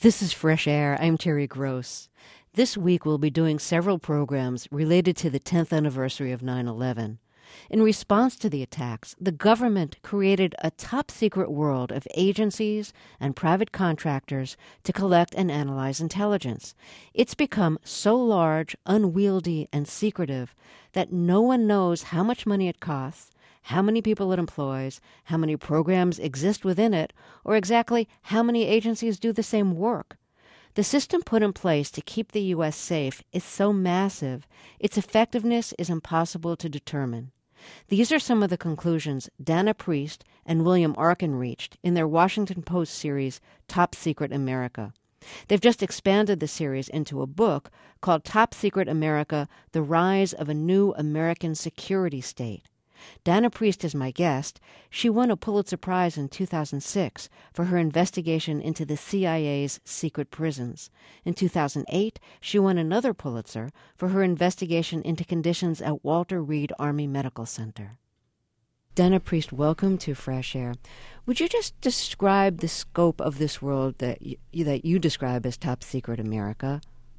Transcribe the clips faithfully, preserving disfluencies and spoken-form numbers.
This is Fresh Air. I'm Terry Gross. This week we'll be doing several programs related to the tenth anniversary of nine eleven. In response to the attacks, the government created a top-secret world of agencies and private contractors to collect and analyze intelligence. It's become so large, unwieldy, and secretive that no one knows how much money it costs, how many people it employs, how many programs exist within it, or exactly how many agencies do the same work. The system put in place to keep the U S safe is so massive, its effectiveness is impossible to determine. These are some of the conclusions Dana Priest and William Arkin reached in their Washington Post series, Top Secret America. They've just expanded the series into a book called Top Secret America, The Rise of a New American Security State. Dana Priest is my guest. She won a Pulitzer Prize in two thousand six for her investigation into the C I A's secret prisons. In two thousand eight, she won another Pulitzer for her investigation into conditions at Walter Reed Army Medical Center. Dana Priest, welcome to Fresh Air. Would you just describe the scope of this world that you, that you describe as Top Secret America?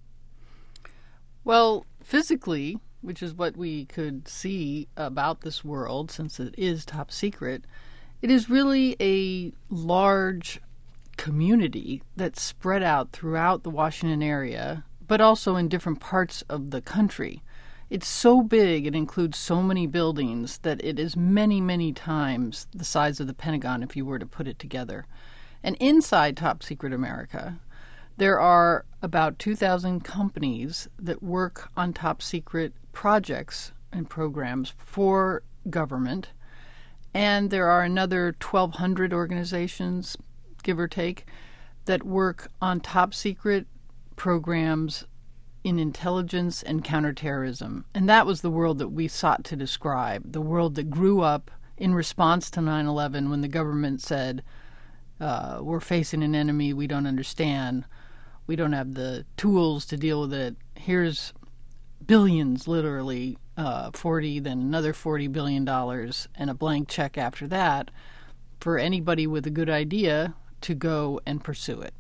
Well, physically, which is what we could see about this world, since it is top secret, it is really a large community that's spread out throughout the Washington area, but also in different parts of the country. It's so big, it includes so many buildings, that it is many, many times the size of the Pentagon if you were to put it together. And inside Top Secret America, there are about two thousand companies that work on top secret projects and programs for government. And there are another twelve hundred organizations, give or take, that work on top secret programs in intelligence and counterterrorism. And that was the world that we sought to describe, the world that grew up in response to nine eleven when the government said, uh, we're facing an enemy we don't understand. We don't have the tools to deal with it. Here's billions, literally, uh, forty, then another forty billion dollars, and a blank check after that for anybody with a good idea to go and pursue it.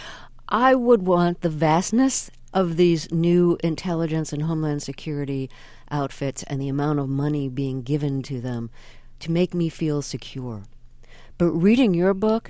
I would want the vastness of these new intelligence and homeland security outfits and the amount of money being given to them to make me feel secure. But reading your book,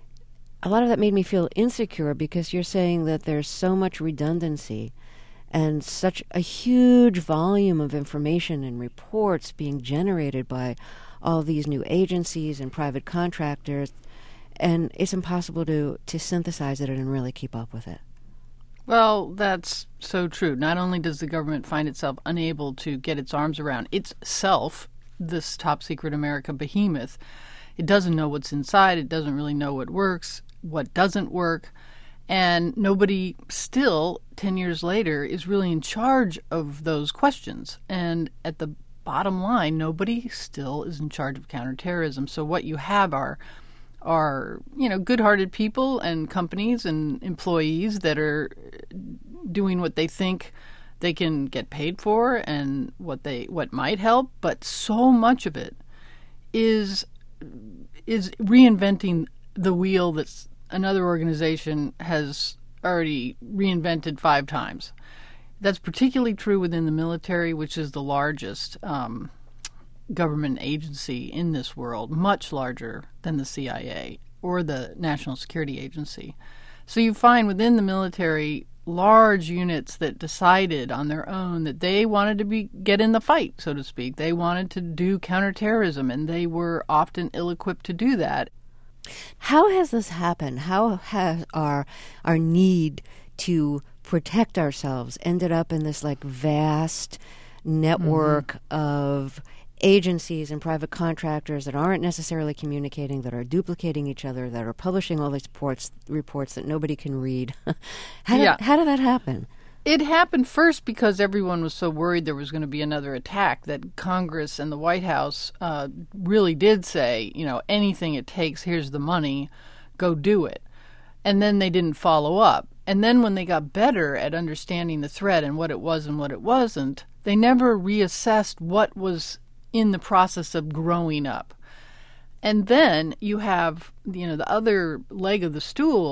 a lot of that made me feel insecure because you're saying that there's so much redundancy and such a huge volume of information and reports being generated by all these new agencies and private contractors, and it's impossible to, to synthesize it and really keep up with it. Well, that's so true. Not only does the government find itself unable to get its arms around itself, this Top Secret America behemoth, it doesn't know what's inside, it doesn't really know what works, what doesn't work, and nobody still, ten years later, is really in charge of those questions. And at the bottom line, nobody still is in charge of counterterrorism. So what you have are, are you know, good-hearted people and companies and employees that are doing what they think they can get paid for and what they what might help, but so much of it is is reinventing the wheel that's another organization has already reinvented five times. That's particularly true within the military, which is the largest um, government agency in this world, much larger than the C I A or the National Security Agency. So you find within the military large units that decided on their own that they wanted to be get in the fight, so to speak. They wanted to do counterterrorism, and they were often ill-equipped to do that. How has this happened? How has our our need to protect ourselves ended up in this like vast network mm-hmm. of agencies and private contractors that aren't necessarily communicating, that are duplicating each other, that are publishing all these reports reports that nobody can read? how, did, yeah. how did that happen? It happened first because everyone was so worried there was going to be another attack that Congress and the White House uh, really did say, you know, anything it takes, here's the money, go do it. And then they didn't follow up. And then when they got better at understanding the threat and what it was and what it wasn't, they never reassessed what was in the process of growing up. And then you have, you know, the other leg of the stool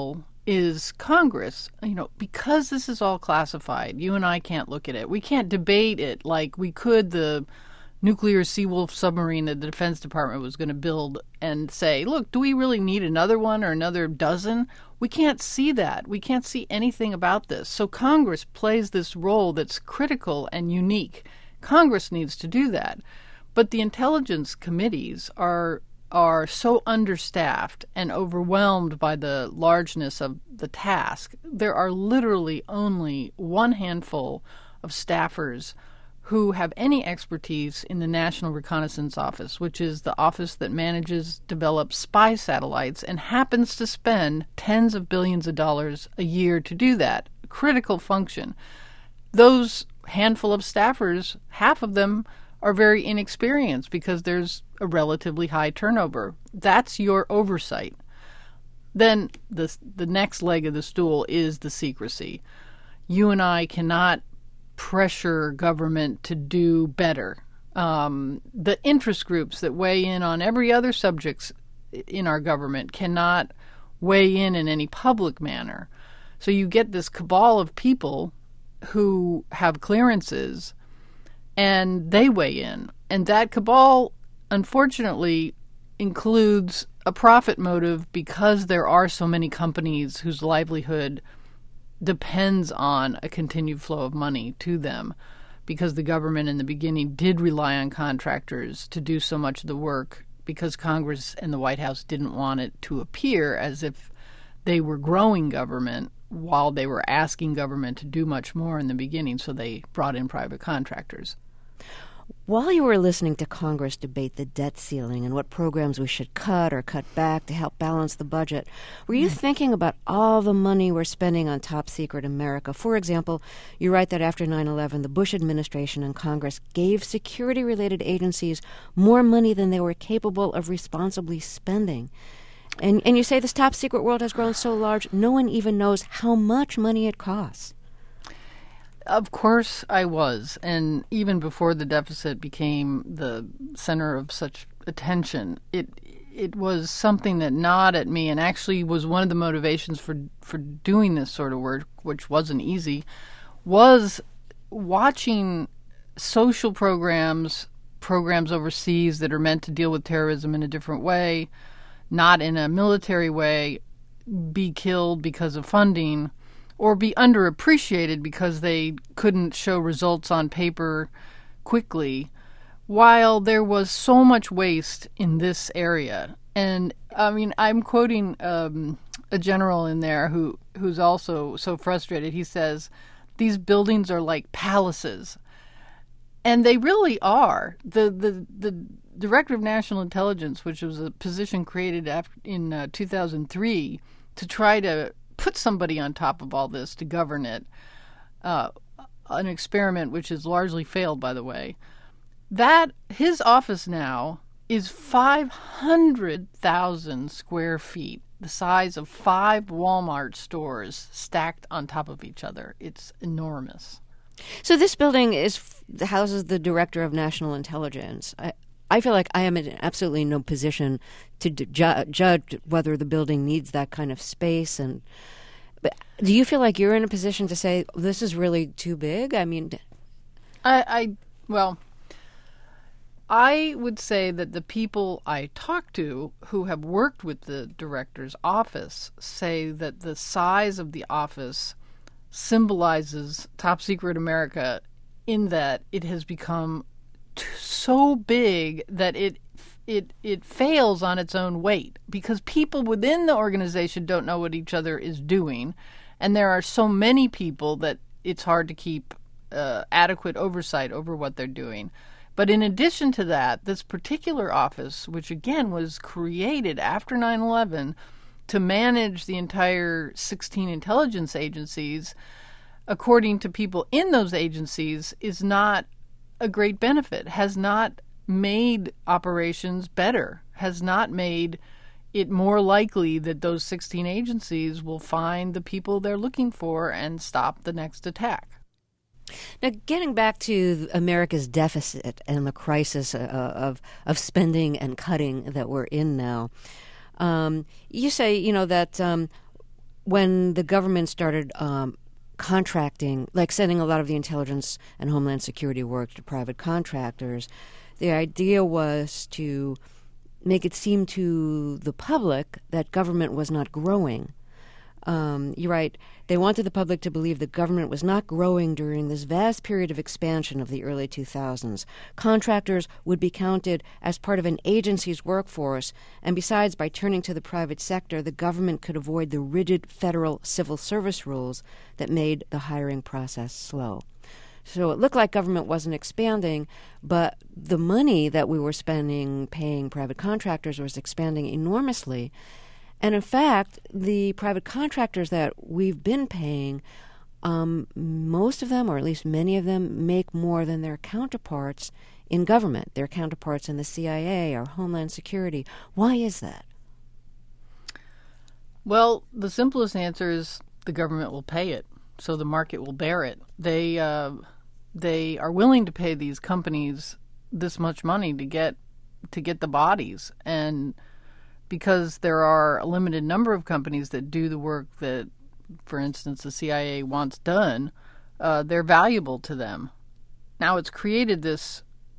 is Congress, you know, because this is all classified, you and I can't look at it. We can't debate it like we could the nuclear Seawolf submarine that the Defense Department was going to build and say, look, do we really need another one or another dozen? We can't see that. We can't see anything about this. So Congress plays this role that's critical and unique. Congress needs to do that. But the intelligence committees are are so understaffed and overwhelmed by the largeness of the task. There are literally only one handful of staffers who have any expertise in the National Reconnaissance Office, which is the office that manages, develops spy satellites, and happens to spend tens of billions of dollars a year to do that. Critical function. Those handful of staffers, half of them are very inexperienced because there's a relatively high turnover. That's your oversight. Then the the next leg of the stool is the secrecy. You and I cannot pressure government to do better. Um, the interest groups that weigh in on every other subject in our government cannot weigh in in any public manner. So you get this cabal of people who have clearances and they weigh in. And that cabal, unfortunately, includes a profit motive because there are so many companies whose livelihood depends on a continued flow of money to them, because the government in the beginning did rely on contractors to do so much of the work because Congress and the White House didn't want it to appear as if they were growing government while they were asking government to do much more in the beginning, so they brought in private contractors. While you were listening to Congress debate the debt ceiling and what programs we should cut or cut back to help balance the budget, were you mm. thinking about all the money we're spending on top secret America? For example, you write that after nine eleven, the Bush administration and Congress gave security-related agencies more money than they were capable of responsibly spending. And, and you say this top secret world has grown so large, no one even knows how much money it costs. Of course I was, and even before the deficit became the center of such attention, it it was something that gnawed at me and actually was one of the motivations for, for doing this sort of work, which wasn't easy, was watching social programs, programs overseas that are meant to deal with terrorism in a different way, not in a military way, be killed because of funding, or be underappreciated because they couldn't show results on paper quickly, while there was so much waste in this area. And, I mean, I'm quoting um, a general in there who who's also so frustrated. He says, these buildings are like palaces. And they really are. The the, the Director of National Intelligence, which was a position created after, in uh, two thousand three to try to put somebody on top of all this to govern it, uh, an experiment which has largely failed, by the way, that his office now is five hundred thousand square feet, the size of five Walmart stores stacked on top of each other. It's enormous. So this building is houses the Director of National Intelligence. I, I feel like I am in absolutely no position to ju- judge whether the building needs that kind of space. And but do you feel like you're in a position to say this is really too big? I mean, I, I well, I would say that the people I talk to who have worked with the director's office say that the size of the office symbolizes top secret America in that it has become t- so big that it it it fails on its own weight because people within the organization don't know what each other is doing, and there are so many people that it's hard to keep uh, adequate oversight over what they're doing. But in addition to that, this particular office, which again was created after nine eleven to manage the entire sixteen intelligence agencies, according to people in those agencies, is not a great benefit, has not made operations better, has not made it more likely that those sixteen agencies will find the people they're looking for and stop the next attack. Now, getting back to America's deficit and the crisis uh, of of spending and cutting that we're in now, um, you say, you know, that um, when the government started um, contracting, like sending a lot of the intelligence and homeland security work to private contractors, the idea was to make it seem to the public that government was not growing. Um, you're right. They wanted the public to believe the government was not growing during this vast period of expansion of the early two thousands. Contractors would be counted as part of an agency's workforce, and besides, by turning to the private sector, the government could avoid the rigid federal civil service rules that made the hiring process slow. So it looked like government wasn't expanding, but the money that we were spending paying private contractors was expanding enormously. And in fact, the private contractors that we've been paying, um, most of them, or at least many of them, make more than their counterparts in government, their counterparts in the C I A or Homeland Security. Why is that? Well, the simplest answer is the government will pay it, so the market will bear it. They uh, they are willing to pay these companies this much money to get to get the bodies, and because there are a limited number of companies that do the work that, for instance, the C I A wants done, uh, they're valuable to them. Now, it's created this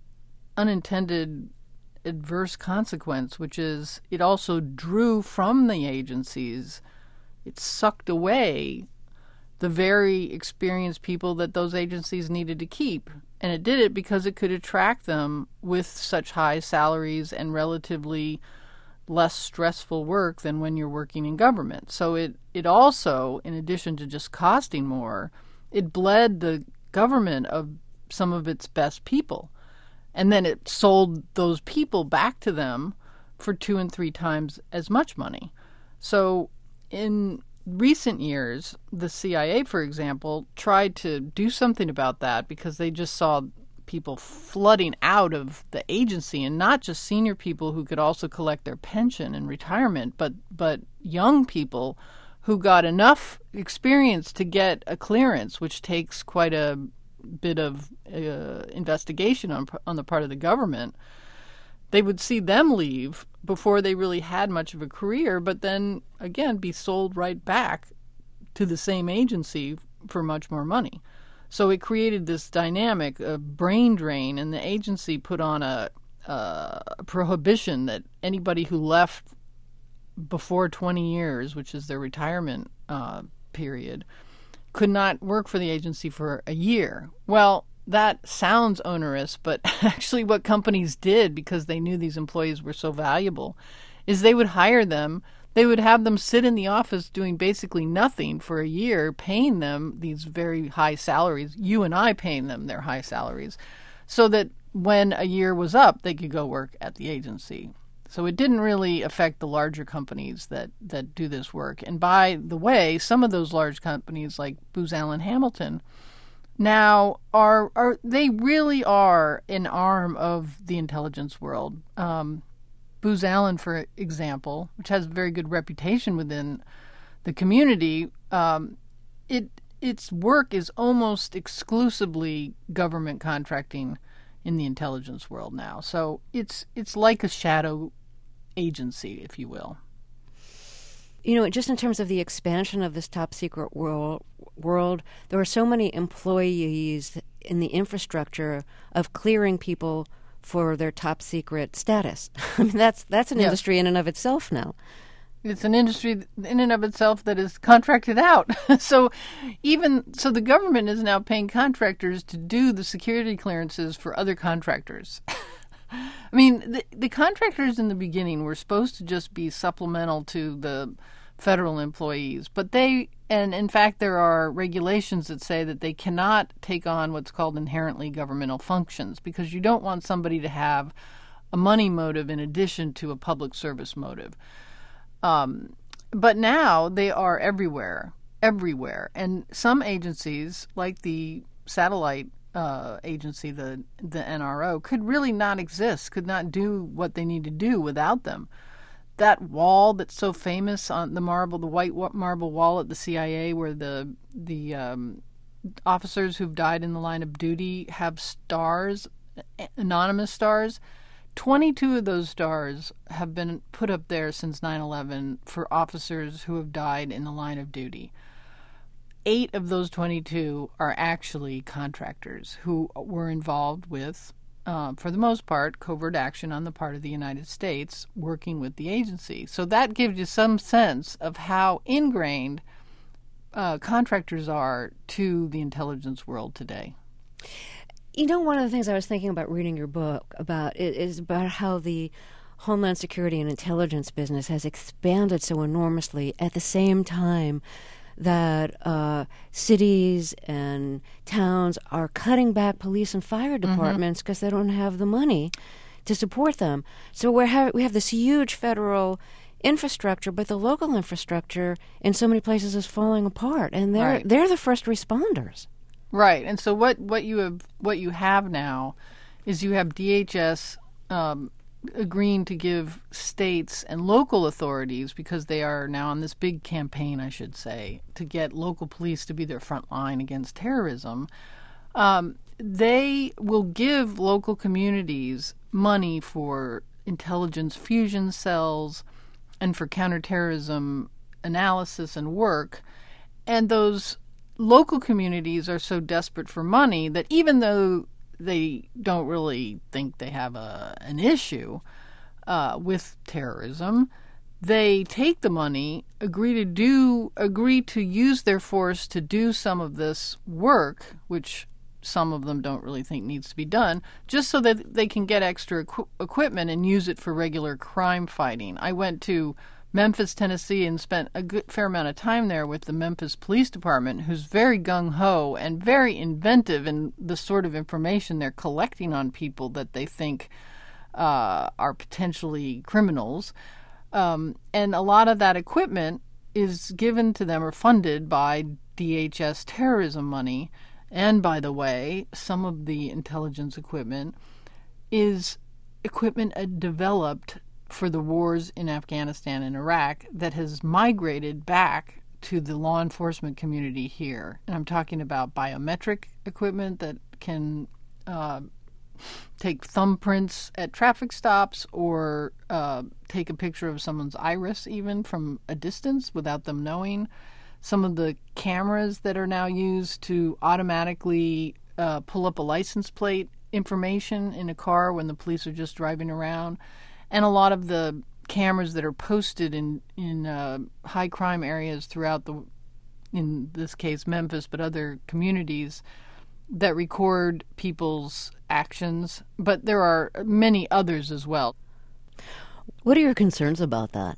unintended adverse consequence, which is it also drew from the agencies, it sucked away the very experienced people that those agencies needed to keep. And it did it because it could attract them with such high salaries and relatively less stressful work than when you're working in government. So it, it also, in addition to just costing more, it bled the government of some of its best people. And then it sold those people back to them for two and three times as much money. So in recent years, the C I A, for example, tried to do something about that because they just saw people flooding out of the agency, and not just senior people who could also collect their pension and retirement, but but young people who got enough experience to get a clearance, which takes quite a bit of uh, investigation on on the part of the government. They would see them leave before they really had much of a career, but then again be sold right back to the same agency for much more money. So it created this dynamic of brain drain, and the agency put on a, a prohibition that anybody who left before twenty years, which is their retirement uh, period, could not work for the agency for a year. Well, that sounds onerous, but actually what companies did, because they knew these employees were so valuable, is they would hire them. They would have them sit in the office doing basically nothing for a year, paying them these very high salaries, you and I paying them their high salaries, so that when a year was up, they could go work at the agency. So it didn't really affect the larger companies that, that do this work. And by the way, some of those large companies like Booz Allen Hamilton now are, are they really are an arm of the intelligence world. Um, Booz Allen, for example, which has a very good reputation within the community, um, it its work is almost exclusively government contracting in the intelligence world now. So it's it's like a shadow agency, if you will. You know, just in terms of the expansion of this top secret world, world, there are so many employees in the infrastructure of clearing people for their top secret status. I mean, that's that's an yes. industry in and of itself now. It's an industry in and of itself that is contracted out. so even so the government is now paying contractors to do the security clearances for other contractors. I mean, the, the contractors in the beginning were supposed to just be supplemental to the federal employees, but they, and in fact there are regulations that say that they cannot take on what's called inherently governmental functions, because you don't want somebody to have a money motive in addition to a public service motive. Um, but now they are everywhere, everywhere. And some agencies, like the satellite uh, agency, the the N R O, could really not exist, could not do what they need to do without them. That wall that's so famous on the marble, the white marble wall at the C I A, where the the um, officers who've died in the line of duty have stars, anonymous stars, twenty-two of those stars have been put up there since nine eleven for officers who have died in the line of duty. Eight of those twenty-two are actually contractors who were involved with, uh, for the most part, covert action on the part of the United States working with the agency. So that gives you some sense of how ingrained uh, contractors are to the intelligence world today. You know, one of the things I was thinking about reading your book about is about how the Homeland Security and intelligence business has expanded so enormously at the same time that uh, cities and towns are cutting back police and fire departments because mm-hmm. they don't have the money to support them. So we have we have this huge federal infrastructure, but the local infrastructure in so many places is falling apart, and they're right. they're the first responders. Right, and so what, what you have what you have now is you have D H S um, agreeing to give states and local authorities, because they are now on this big campaign, I should say, to get local police to be their front line against terrorism. Um, they will give local communities money for intelligence fusion cells and for counterterrorism analysis and work, and those local communities are so desperate for money that even though they don't really think they have a an issue uh, with terrorism, they take the money, agree to do, agree to use their force to do some of this work, which some of them don't really think needs to be done, just so that they can get extra equi- equipment and use it for regular crime fighting. I went to Memphis, Tennessee, and spent a good fair amount of time there with the Memphis Police Department, who's very gung-ho and very inventive in the sort of information they're collecting on people that they think uh, are potentially criminals. Um, and a lot of that equipment is given to them or funded by D H S terrorism money. And, by the way, some of the intelligence equipment is equipment uh, developed for the wars in Afghanistan and Iraq that has migrated back to the law enforcement community here. And I'm talking about biometric equipment that can uh, take thumbprints at traffic stops or uh, take a picture of someone's iris even from a distance without them knowing. Some of the cameras that are now used to automatically uh, pull up a license plate information in a car when the police are just driving around. And a lot of the cameras that are posted in in uh, high crime areas throughout the, in this case Memphis, but other communities, that record people's actions. But there are many others as well. What are your concerns about that?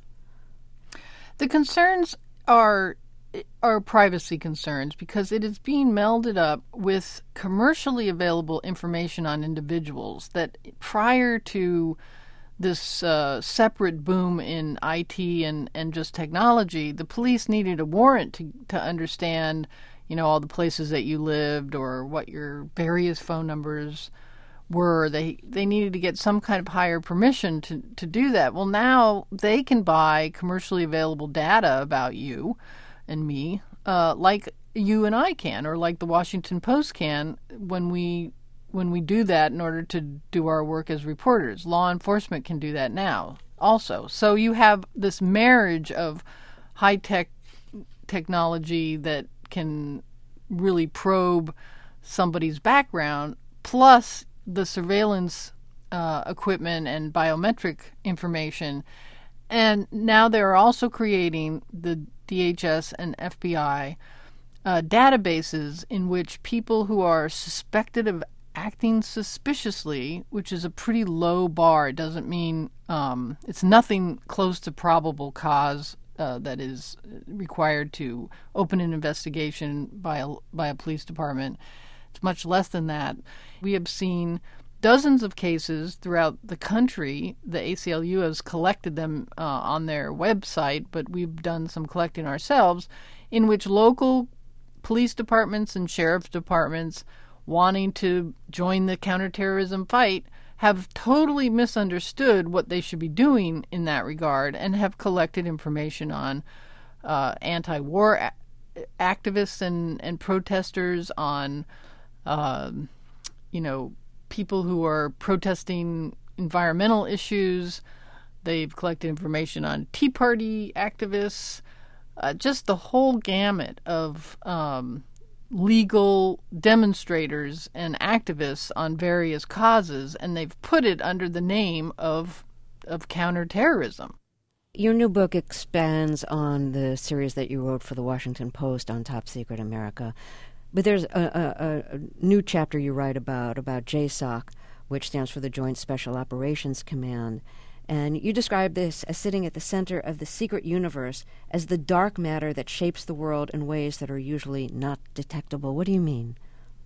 The concerns are are privacy concerns, because it is being melded up with commercially available information on individuals that prior to this uh, separate boom in I T and, and just technology, the police needed a warrant to, to understand, you know, all the places that you lived or what your various phone numbers were. They they needed to get some kind of higher permission to, to do that. Well, now they can buy commercially available data about you and me, uh, like you and I can, or like the Washington Post can, when we when we do that in order to do our work as reporters. Law enforcement can do that now also. So you have this marriage of high-tech technology that can really probe somebody's background, plus the surveillance uh, equipment and biometric information. And now they're also creating, the D H S and F B I, uh, databases in which people who are suspected of acting suspiciously, which is a pretty low bar. It doesn't mean um, it's nothing close to probable cause uh, that is required to open an investigation by a, by a police department. It's much less than that. We have seen dozens of cases throughout the country. The A C L U has collected them uh, on their website, but we've done some collecting ourselves, in which local police departments and sheriff's departments wanting to join the counterterrorism fight have totally misunderstood what they should be doing in that regard and have collected information on uh, anti-war a- activists and, and protesters, on, uh, you know, people who are protesting environmental issues. They've collected information on Tea Party activists, uh, just the whole gamut of um, legal demonstrators and activists on various causes, and they've put it under the name of of counterterrorism. Your new book expands on the series that you wrote for the Washington Post on Top Secret America, but there's a, a, a new chapter you write about, about J SOC, which stands for the Joint Special Operations Command. And you describe this as sitting at the center of the secret universe, as the dark matter that shapes the world in ways that are usually not detectable. What do you mean?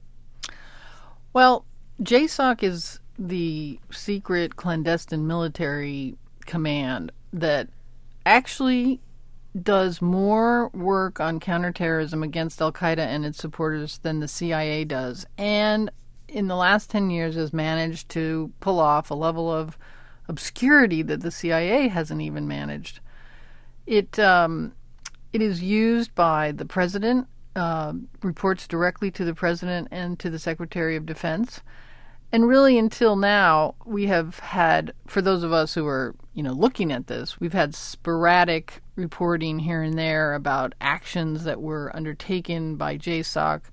Well, J SOC is the secret clandestine military command that actually does more work on counterterrorism against Al-Qaeda and its supporters than the C I A does. And in the last ten years has managed to pull off a level of obscurity that the C I A hasn't even managed. It um, it is used by the president, uh, reports directly to the president and to the Secretary of Defense. And really, until now, we have had, for those of us who are, you know, looking at this, we've had sporadic reporting here and there about actions that were undertaken by J SOC.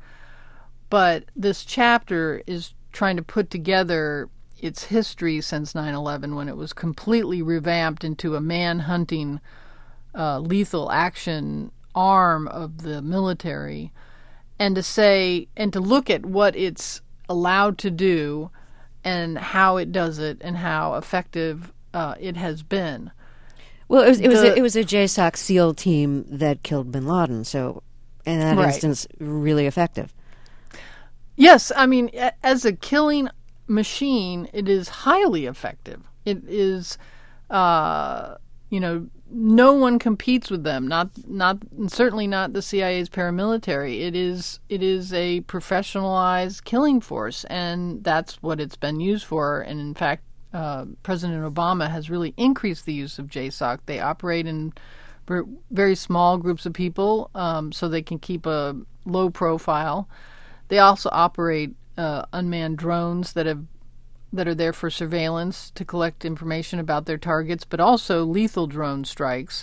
But this chapter is trying to put together its history since nine eleven, when it was completely revamped into a man-hunting, uh, lethal action arm of the military, and to say, and to look at what it's allowed to do and how it does it and how effective uh, it has been. Well, it was, it the, was a, it was a J SOC SEAL team that killed bin Laden, so in that right. instance, really effective. Yes, I mean, as a killing machine, it is highly effective. It is, uh, you know, no one competes with them. Not, not certainly not the C I A's paramilitary. It is, it is a professionalized killing force, and that's what it's been used for. And in fact, uh, President Obama has really increased the use of J SOC. They operate in very small groups of people, um, so they can keep a low profile. They also operate uh, unmanned drones that have that are there for surveillance to collect information about their targets, but also lethal drone strikes.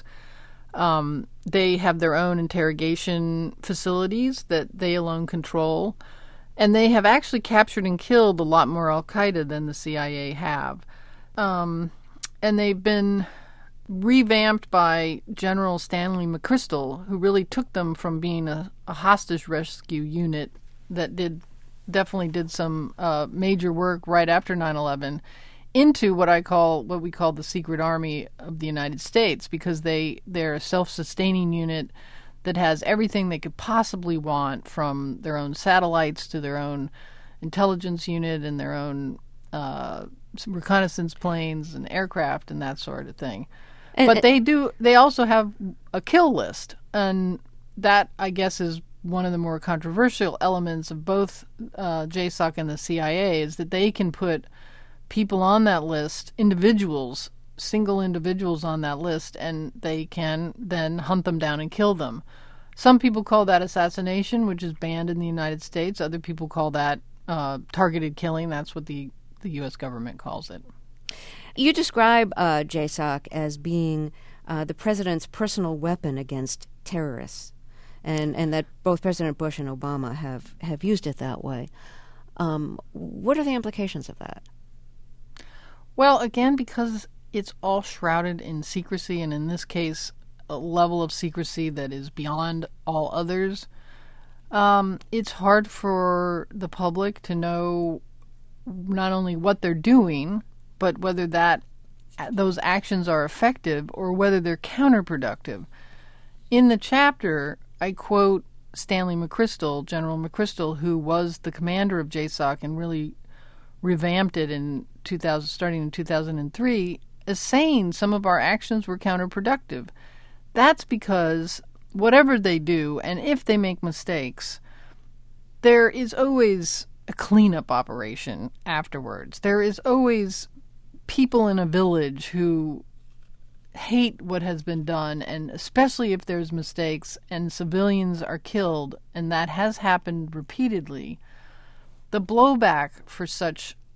Um, they have their own interrogation facilities that they alone control, and they have actually captured and killed a lot more Al-Qaeda than the C I A have. Um, and they've been revamped by General Stanley McChrystal, who really took them from being a, a hostage rescue unit that did definitely did some uh, major work right after nine eleven into what I call, what we call the Secret Army of the United States, because they, they're a self-sustaining unit that has everything they could possibly want, from their own satellites to their own intelligence unit and their own uh, reconnaissance planes and aircraft and that sort of thing. And, but they do, they also have a kill list, and that, I guess, is one of the more controversial elements of both uh, J SOC and the C I A, is that they can put people on that list, individuals, single individuals on that list, and they can then hunt them down and kill them. Some people call that assassination, which is banned in the United States. Other people call that uh, targeted killing. That's what the, the U S government calls it. You describe uh, J SOC as being uh, the president's personal weapon against terrorists. And and that both President Bush and Obama have, have used it that way. Um, what are the implications of that? Well, again, because it's all shrouded in secrecy, and in this case, a level of secrecy that is beyond all others, um, it's hard for the public to know not only what they're doing, but whether that those actions are effective or whether they're counterproductive. In the chapter, I quote Stanley McChrystal, General McChrystal, who was the commander of J SOC and really revamped it in two thousand, starting in two thousand three, as saying some of our actions were counterproductive. That's because whatever they do, and if they make mistakes, there is always a cleanup operation afterwards. There is always people in a village who hate what has been done, and especially if there's mistakes and civilians are killed, and that has happened repeatedly, the blowback for such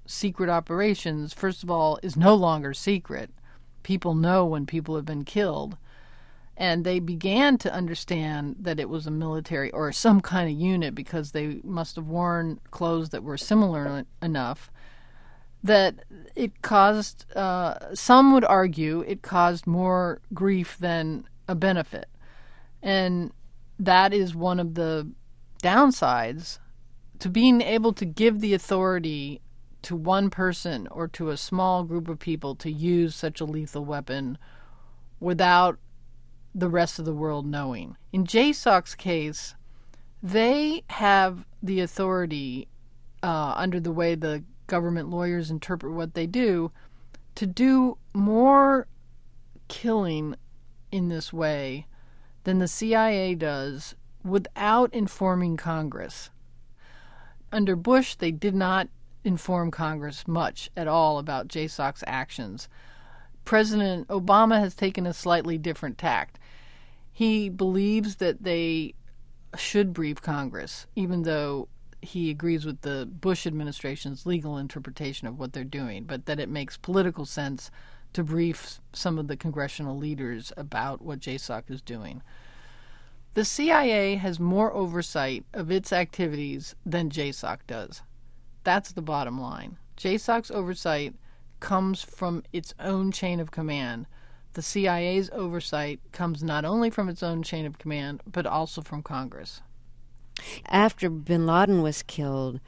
secret operations, first of all, is no longer secret. People know when people have been killed. And they began to understand that it was a military or some kind of unit because they must have worn clothes that were similar enough that it caused, uh, some would argue, it caused more grief than a benefit. And that is one of the downsides to being able to give the authority to one person or to a small group of people to use such a lethal weapon without the rest of the world knowing. In J SOC's case, they have the authority, uh, under the way the government lawyers interpret what they do, to do more killing in this way than the C I A does without informing Congress. Under Bush, they did not inform Congress much at all about J SOC's actions. President Obama has taken a slightly different tact. He believes that they should brief Congress, even though he agrees with the Bush administration's legal interpretation of what they're doing, but that it makes political sense to brief some of the congressional leaders about what J SOC is doing. The C I A has more oversight of its activities than J SOC does. That's the bottom line. J SOC's oversight comes from its own chain of command. The C I A's oversight comes not only from its own chain of command, but also from Congress. After bin Laden was killed,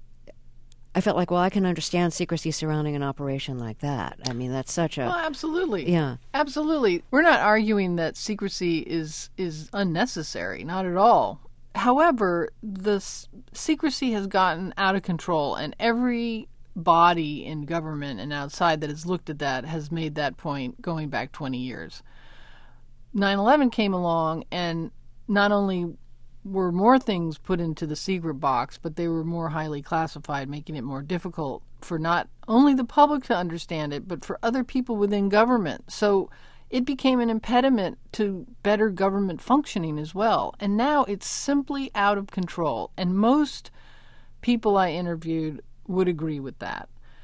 I felt like, well, I can understand secrecy surrounding an operation like that. I mean, that's such a... Well, absolutely. Yeah. Absolutely. We're not arguing that secrecy is, is unnecessary, not at all. However, the s- secrecy has gotten out of control, and every body in government and outside that has looked at that has made that point going back twenty years. nine eleven came along, and not only were more things put into the secret box, but they were more highly classified, making it more difficult for not only the public to understand it, but for other people within government. So it became an impediment to better government functioning as well. And now it's simply out of control. And most people I interviewed would agree with that.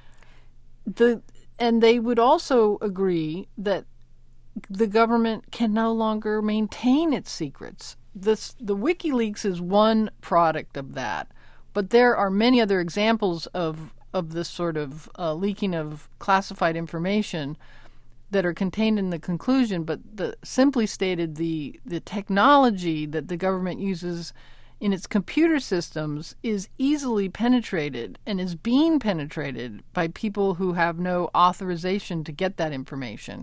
The and they would also agree that the government can no longer maintain its secrets. This, the WikiLeaks is one product of that, but there are many other examples of of this sort of uh, leaking of classified information that are contained in the conclusion. But the, simply stated, the the technology that the government uses in its computer systems is easily penetrated and is being penetrated by people who have no authorization to get that information.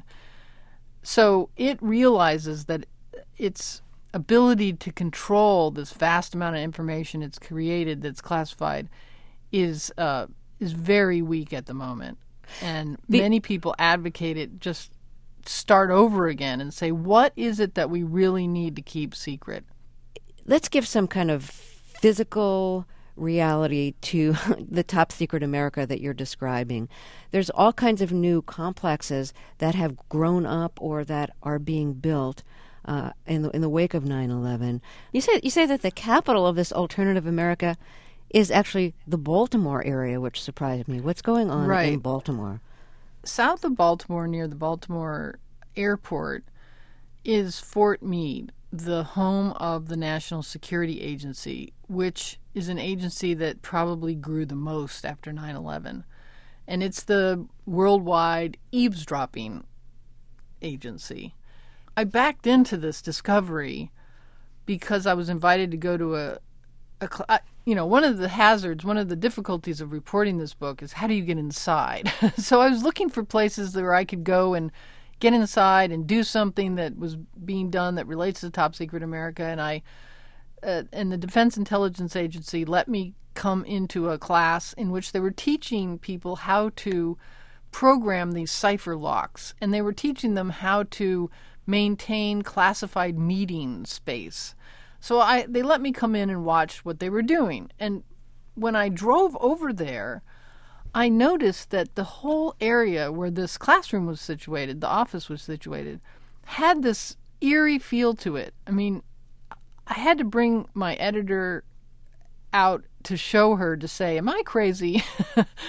So it realizes that its ability to control this vast amount of information it's created that's classified is uh, is very weak at the moment. And the, many people advocate it just start over again and say, what is it that we really need to keep secret? Let's give some kind of physical reality to the top secret America that you're describing. There's all kinds of new complexes that have grown up or that are being built uh, in the in the wake of nine eleven. You say you say that the capital of this alternative America is actually the Baltimore area, which surprised me. What's going on right. in Baltimore? South of Baltimore, near the Baltimore airport, is Fort Meade, the home of the National Security Agency, which is an agency that probably grew the most after nine eleven. And it's the worldwide eavesdropping agency. I backed into this discovery because I was invited to go to a, a cl- you know, one of the hazards, one of the difficulties of reporting this book is how do you get inside? So I was looking for places where I could go and get inside and do something that was being done that relates to Top Secret America, and I uh, and the Defense Intelligence Agency let me come into a class in which they were teaching people how to program these cipher locks, and they were teaching them how to maintain classified meeting space. So I they let me come in and watch what they were doing, and when I drove over there, I noticed that the whole area where this classroom was situated, the office was situated, had this eerie feel to it. I mean, I had to bring my editor out to show her to say, am I crazy?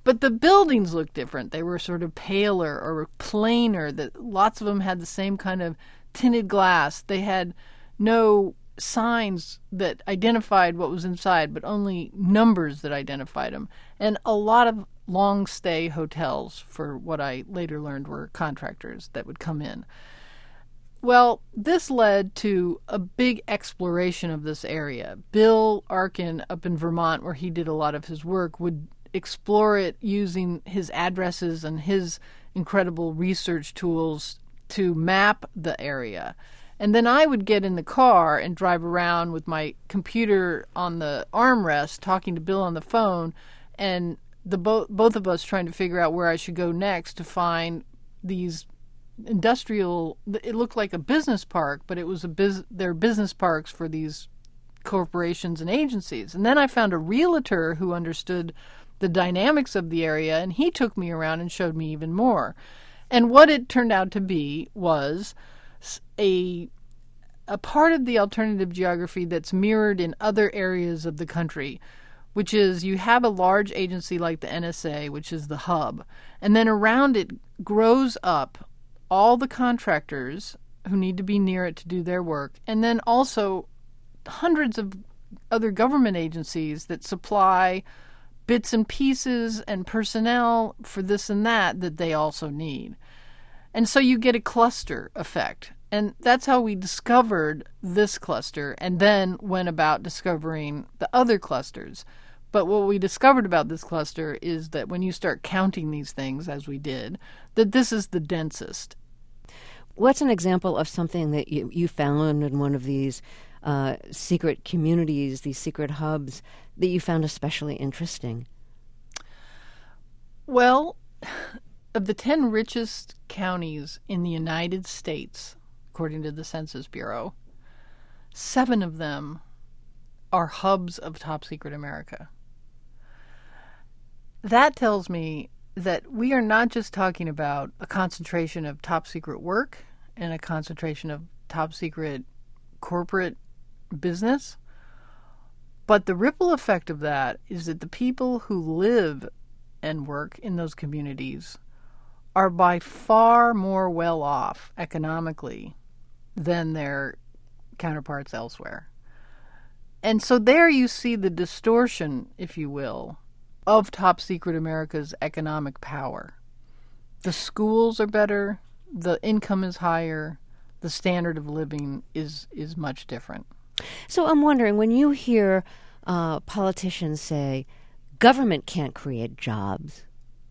But the buildings looked different. They were sort of paler or plainer. That lots of them had the same kind of tinted glass. They had no signs that identified what was inside, but only numbers that identified them. And a lot of long-stay hotels for what I later learned were contractors that would come in. Well, this led to a big exploration of this area. Bill Arkin up in Vermont, where he did a lot of his work, would explore it using his addresses and his incredible research tools to map the area. And then I would get in the car and drive around with my computer on the armrest, talking to Bill on the phone, and the bo- both of us trying to figure out where I should go next to find these industrial. It looked like a business park, but it was a bus- they're business parks for these corporations and agencies. And then I found a realtor who understood the dynamics of the area, and he took me around and showed me even more. And what it turned out to be was a a part of the alternative geography that's mirrored in other areas of the country, which is you have a large agency like the N S A, which is the hub, and then around it grows up all the contractors who need to be near it to do their work, and then also hundreds of other government agencies that supply bits and pieces and personnel for this and that that they also need. And so you get a cluster effect. And that's how we discovered this cluster and then went about discovering the other clusters. But what we discovered about this cluster is that when you start counting these things, as we did, that this is the densest. What's an example of something that you, you found in one of these uh, secret communities, these secret hubs, that you found especially interesting? Well, of the ten richest counties in the United States, according to the Census Bureau, seven of them are hubs of Top Secret America. That tells me that we are not just talking about a concentration of top secret work and a concentration of top secret corporate business, but the ripple effect of that is that the people who live and work in those communities are by far more well off economically than their counterparts elsewhere. And so there you see the distortion, if you will, of Top Secret America's economic power. The schools are better, the income is higher, the standard of living is, is much different. So I'm wondering, when you hear uh, politicians say, government can't create jobs,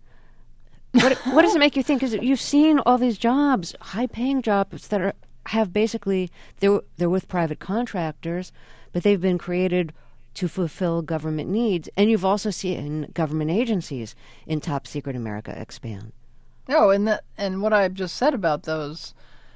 what, what does it make you think? Because you've seen all these jobs, high-paying jobs that are have basically, they're, they're with private contractors, but they've been created to fulfill government needs. And you've also seen government agencies in Top Secret America expand. Oh, and that, and what I've just said about those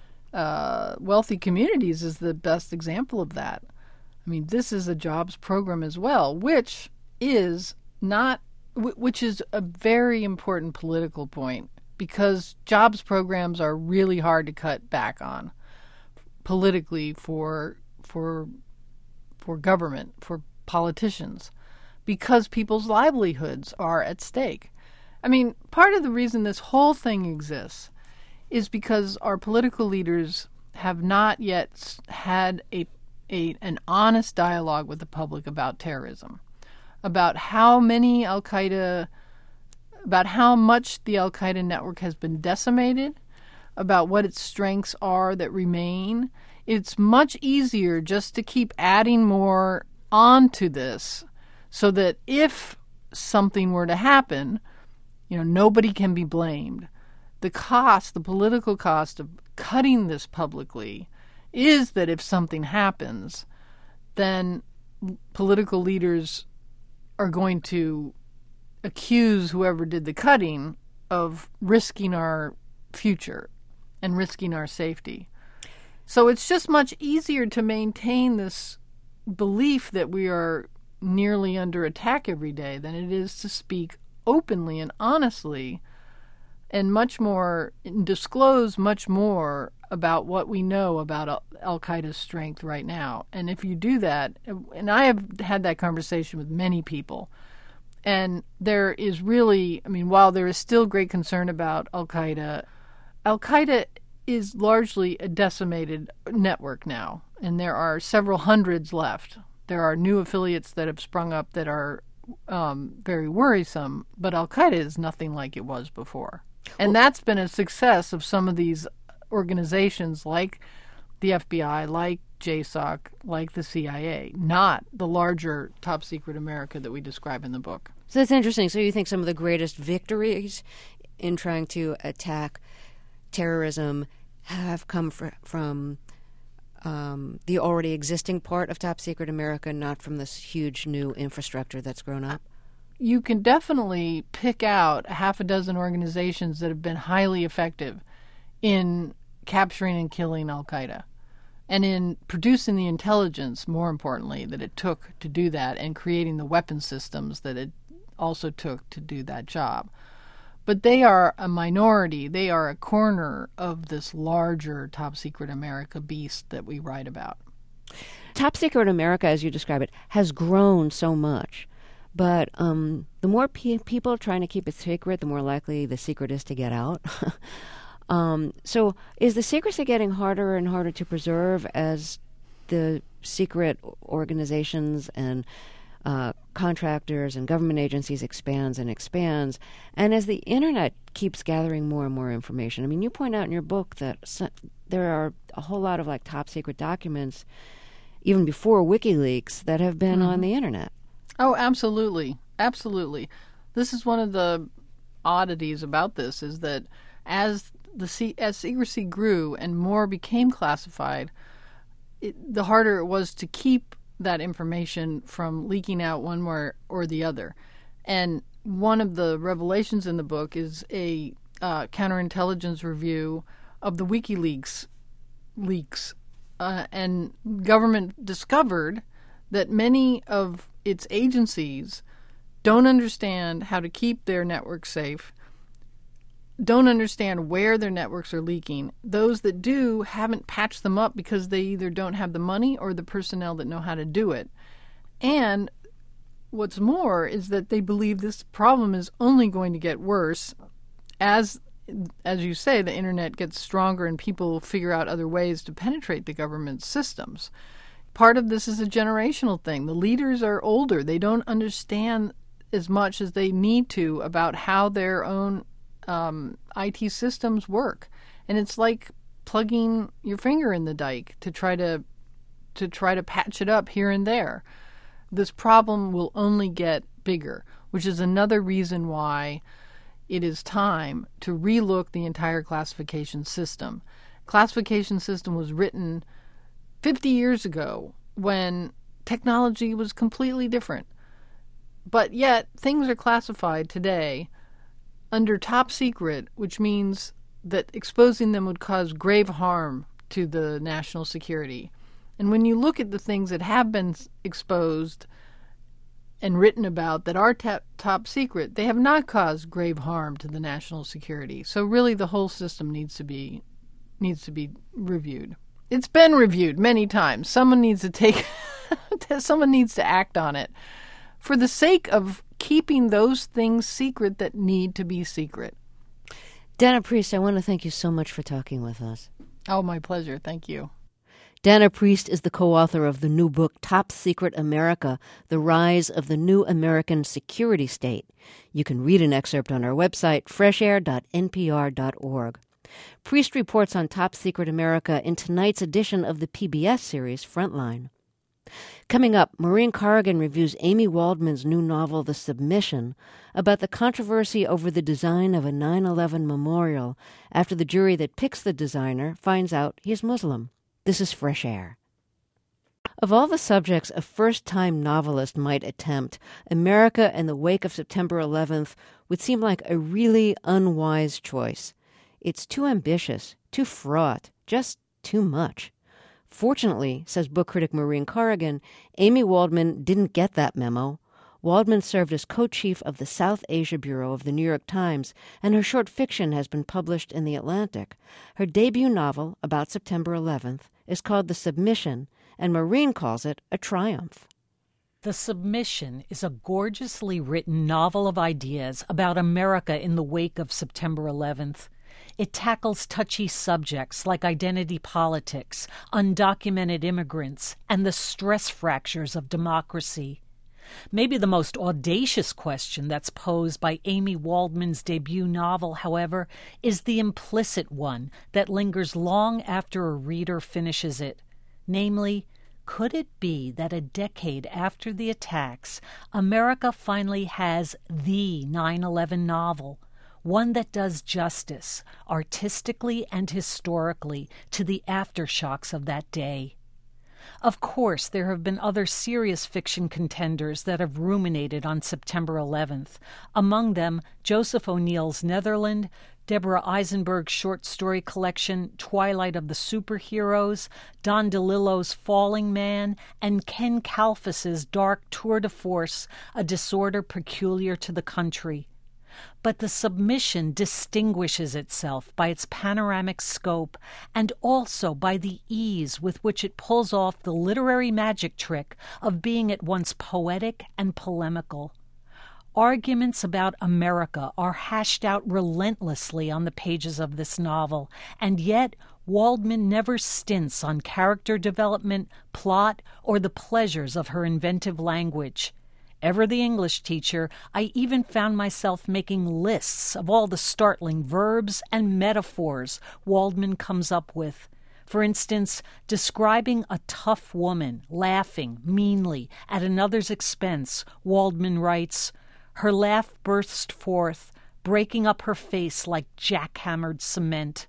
uh, wealthy communities is the best example of that. I mean, this is a jobs program as well, which is not, which is a very important political point, because jobs programs are really hard to cut back on politically for for for government, for politicians, because people's livelihoods are at stake. I mean, part of the reason this whole thing exists is because our political leaders have not yet had a, a an honest dialogue with the public about terrorism, about how many Al-Qaeda, about how much the Al-Qaeda network has been decimated, about what its strengths are that remain. It's much easier just to keep adding more onto this so that if something were to happen, you know, nobody can be blamed. The cost, the political cost of cutting this publicly is that if something happens, then political leaders are going to accuse whoever did the cutting of risking our future and risking our safety. So it's just much easier to maintain this belief that we are nearly under attack every day than it is to speak openly and honestly and much more, and disclose much more about what we know about Al-Qaeda's strength right now. And if you do that, and I have had that conversation with many people, And there is really, I mean, while there is still great concern about Al-Qaeda, Al-Qaeda is largely a decimated network now, and there are several hundreds left. There are new affiliates that have sprung up that are um, very worrisome, but Al-Qaeda is nothing like it was before. And well, that's been a success of some of these organizations like the F B I, like J SOC, like the C I A, not the larger top secret America that we describe in the book. So that's interesting. So you think some of the greatest victories in trying to attack terrorism have come fr- from um, the already existing part of top secret America, not from this huge new infrastructure that's grown up? You can definitely pick out a half a dozen organizations that have been highly effective in capturing and killing Al-Qaeda, and in producing the intelligence, more importantly, that it took to do that, and creating the weapon systems that it also took to do that job. But they are a minority. They are a corner of this larger top secret America beast that we write about. Top secret America, as you describe it, has grown so much. But um, the more pe- people trying to keep it secret, the more likely the secret is to get out. um, so is the secrecy getting harder and harder to preserve as the secret organizations and uh, contractors and government agencies expands and expands, and as the Internet keeps gathering more and more information? I mean, you point out in your book that so, there are a whole lot of like top secret documents, even before WikiLeaks, that have been mm-hmm. on the Internet. Oh, absolutely. Absolutely. This is one of the oddities about this, is that as the se- as secrecy grew and more became classified, it, the harder it was to keep that information from leaking out one way or the other. And one of the revelations in the book is a uh, counterintelligence review of the WikiLeaks leaks. Uh, and government discovered that many of its agencies don't understand how to keep their networks safe, don't understand where their networks are leaking. Those that do haven't patched them up because they either don't have the money or the personnel that know how to do it. And what's more is that they believe this problem is only going to get worse as, as you say, the Internet gets stronger and people figure out other ways to penetrate the government systems. Part of this is a generational thing. The leaders are older. They don't understand as much as they need to about how their own um, I T systems work. And it's like plugging your finger in the dike to try to to try to patch it up here and there. This problem will only get bigger, which is another reason why it is time to relook the entire classification system. Classification system was written fifty years ago when technology was completely different. But yet, things are classified today under top secret, which means that exposing them would cause grave harm to the national security. And when you look at the things that have been exposed and written about that are ta- top secret, they have not caused grave harm to the national security. So really the whole system needs to be needs to be reviewed. It's been reviewed many times. Someone needs to take someone needs to act on it for the sake of keeping those things secret that need to be secret. Dana Priest, I want to thank you so much for talking with us. Oh, my pleasure. Thank you. Dana Priest is the co-author of the new book, Top Secret America, The Rise of the New American Security State. You can read an excerpt on our website, fresh air dot n p r dot org. Priest reports on Top Secret America in tonight's edition of the P B S series Frontline. Coming up, Maureen Corrigan reviews Amy Waldman's new novel, The Submission, about the controversy over the design of a nine eleven memorial after the jury that picks the designer finds out he's Muslim. This is Fresh Air. Of all the subjects a first-time novelist might attempt, America in the wake of September eleventh would seem like a really unwise choice. It's too ambitious, too fraught, just too much. Fortunately, says book critic Maureen Corrigan, Amy Waldman didn't get that memo. Waldman served as co-chief of the South Asia Bureau of the New York Times, and her short fiction has been published in The Atlantic. Her debut novel, about September eleventh, is called The Submission, and Maureen calls it a triumph. The Submission is a gorgeously written novel of ideas about America in the wake of September eleventh. It tackles touchy subjects like identity politics, undocumented immigrants, and the stress fractures of democracy. Maybe the most audacious question that's posed by Amy Waldman's debut novel, however, is the implicit one that lingers long after a reader finishes it. Namely, could it be that a decade after the attacks, America finally has the nine eleven novel, one that does justice, artistically and historically, to the aftershocks of that day? Of course, there have been other serious fiction contenders that have ruminated on September eleventh, among them Joseph O'Neill's Netherland, Deborah Eisenberg's short story collection Twilight of the Superheroes, Don DeLillo's Falling Man, and Ken Kalfus's dark tour de force, A Disorder Peculiar to the Country. But The Submission distinguishes itself by its panoramic scope and also by the ease with which it pulls off the literary magic trick of being at once poetic and polemical. Arguments about America are hashed out relentlessly on the pages of this novel, and yet Waldman never stints on character development, plot, or the pleasures of her inventive language. Ever the English teacher, I even found myself making lists of all the startling verbs and metaphors Waldman comes up with. For instance, describing a tough woman laughing meanly at another's expense, Waldman writes, "Her laugh burst forth, breaking up her face like jackhammered cement."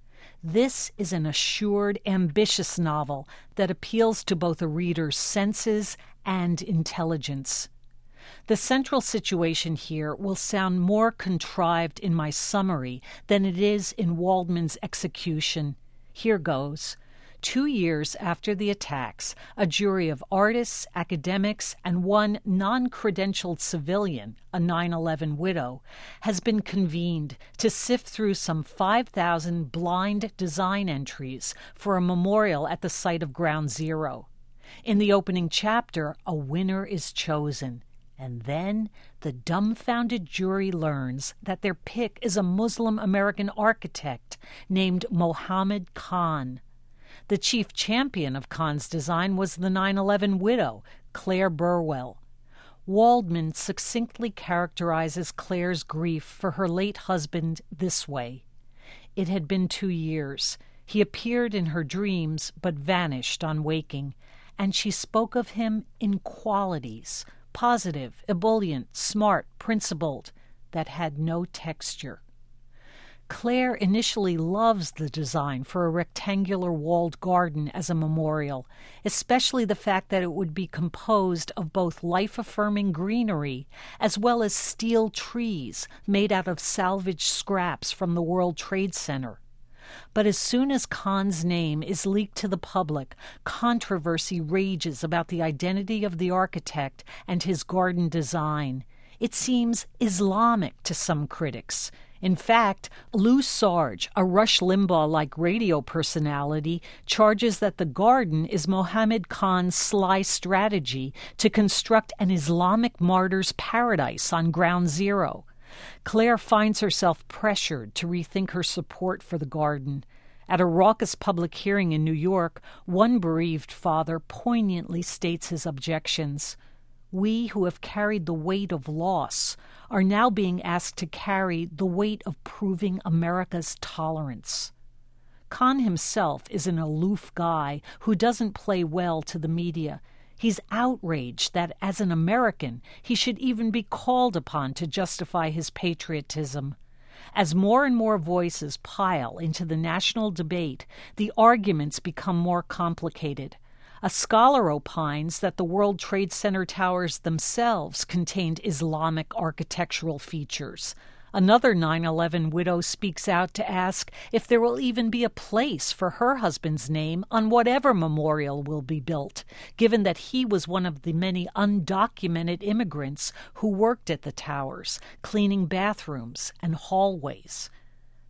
This is an assured, ambitious novel that appeals to both a reader's senses and intelligence. The central situation here will sound more contrived in my summary than it is in Waldman's execution. Here goes. Two years after the attacks, a jury of artists, academics, and one non-credentialed civilian, a nine eleven widow, has been convened to sift through some five thousand blind design entries for a memorial at the site of Ground Zero. In the opening chapter, a winner is chosen. And then the dumbfounded jury learns that their pick is a Muslim-American architect named Mohammed Khan. The chief champion of Khan's design was the nine eleven widow, Claire Burwell. Waldman succinctly characterizes Claire's grief for her late husband this way. It had been two years. He appeared in her dreams but vanished on waking, and she spoke of him in qualities, positive, ebullient, smart, principled, that had no texture. Claire initially loves the design for a rectangular walled garden as a memorial, especially the fact that it would be composed of both life-affirming greenery as well as steel trees made out of salvaged scraps from the World Trade Center. But as soon as Khan's name is leaked to the public, controversy rages about the identity of the architect and his garden design. It seems Islamic to some critics. In fact, Lou Sarge, a Rush Limbaugh-like radio personality, charges that the garden is Mohammed Khan's sly strategy to construct an Islamic martyr's paradise on Ground Zero. Claire finds herself pressured to rethink her support for the garden. At a raucous public hearing in New York, one bereaved father poignantly states his objections. We who have carried the weight of loss are now being asked to carry the weight of proving America's tolerance. Khan himself is an aloof guy who doesn't play well to the media. He's outraged that, as an American, he should even be called upon to justify his patriotism. As more and more voices pile into the national debate, the arguments become more complicated. A scholar opines that the World Trade Center towers themselves contained Islamic architectural features. Another nine eleven widow speaks out to ask if there will even be a place for her husband's name on whatever memorial will be built, given that he was one of the many undocumented immigrants who worked at the towers, cleaning bathrooms and hallways. The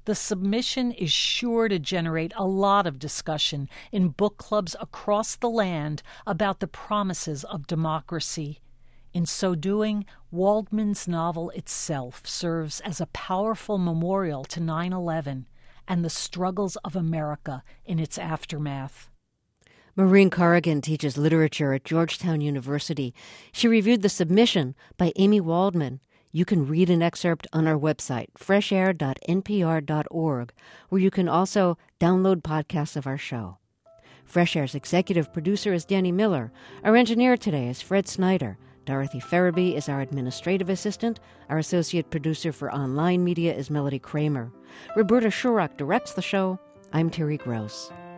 The submission is sure to generate a lot of discussion in book clubs across the land about the promises of democracy. In so doing, Waldman's novel itself serves as a powerful memorial to nine eleven and the struggles of America in its aftermath. Maureen Corrigan teaches literature at Georgetown University. She reviewed the submission by Amy Waldman. You can read an excerpt on our website, fresh air dot n p r dot org, where you can also download podcasts of our show. Fresh Air's executive producer is Danny Miller. Our engineer today is Fred Snyder. Dorothy Ferraby is our administrative assistant. Our associate producer for online media is Melody Kramer. Roberta Shurock directs the show. I'm Terry Gross.